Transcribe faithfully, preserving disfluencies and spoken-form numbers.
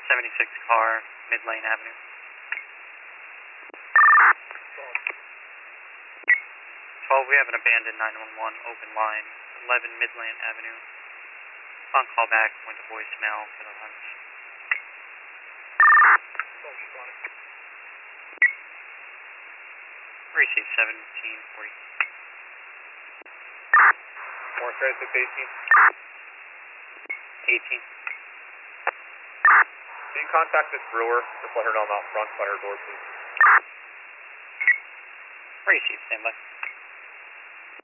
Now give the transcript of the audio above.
seventy-six car, Mid Lane Avenue. twelve, we have an abandoned nine one one open line, eleven Midland Avenue. On callback, went to voicemail for the lunch. Received seventeen forty. More credit to eighteen. eighteen. Can you contact this brewer? Just let her know I'm out front by her door, please. Received, standby.